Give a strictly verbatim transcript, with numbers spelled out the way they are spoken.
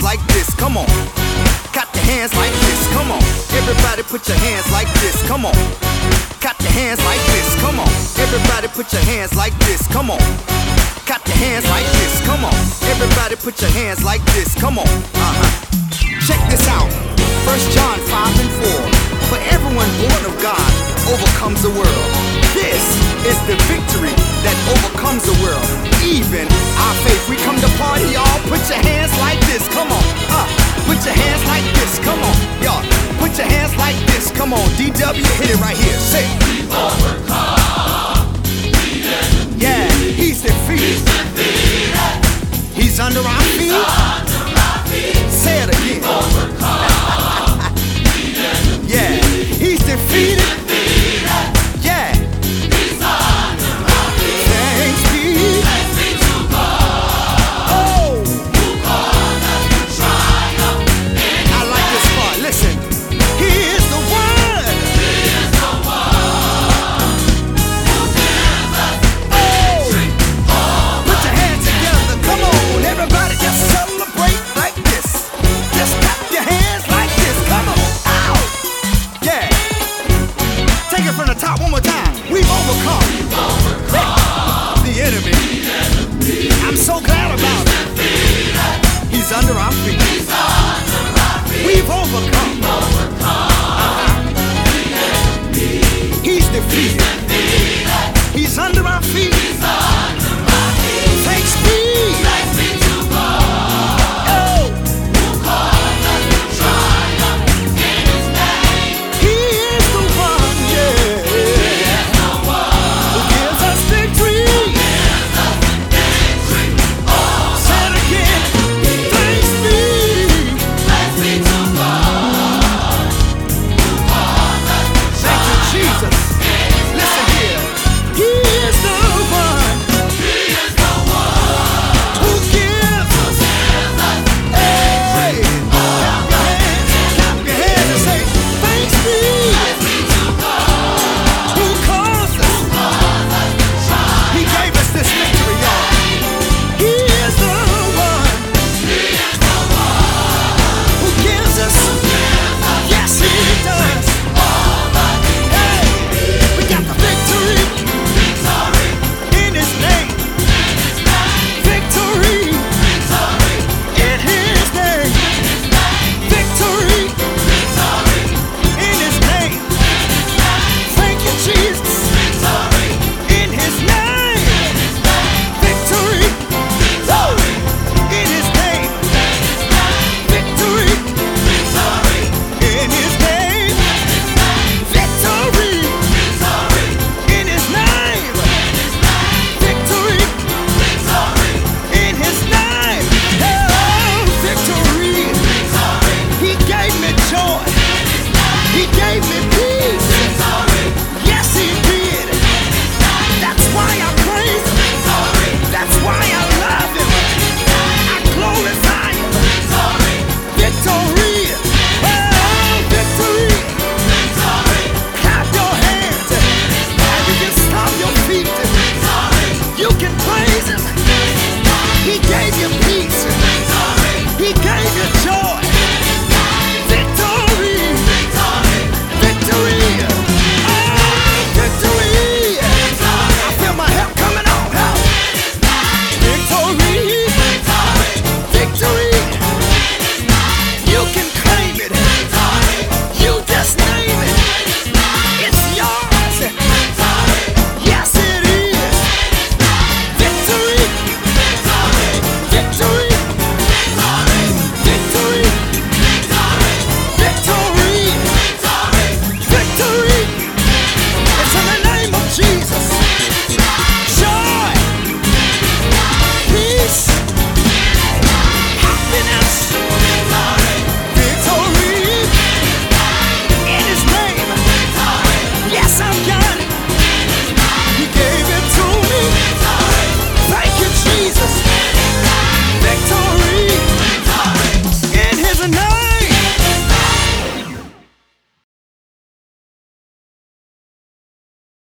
like this, come on. Clap your hands like this, come on. Everybody put your hands like this, come on. Clap your hands like this, come on. Everybody put your hands like this, come on. Clap your hands like this, come on. Everybody put your hands like this, come on. Uh-huh. Check this out. First John five and four. For everyone born of God overcomes the world. This is the victory that overcomes the world, even our faith. We come to party, y'all. Put your hands like this, come on. Uh, put your hands like this, come on. Y'all, put your hands like this, come on. D W, hit it right here. Say, we overcome the enemy. Yeah, he's defeated. He's defeated. He's under our feet. He's under our feet. Say it again. We overcome the enemy. Yeah, he's defeated. He's defeated. Yeah, he's under our feet. Thanks be. Thanks be to God. Oh, who caused us to triumph in I like this part. Listen, he is the one. He is the one who gives us Oh, victory over put your hands together. Come on, everybody, just celebrate like this. Just clap your hands like this. Come on. Ow. Yeah. Take it from the top one more time. We've overcome the enemy. I'm so glad about it. He's under our feet. We've overcome.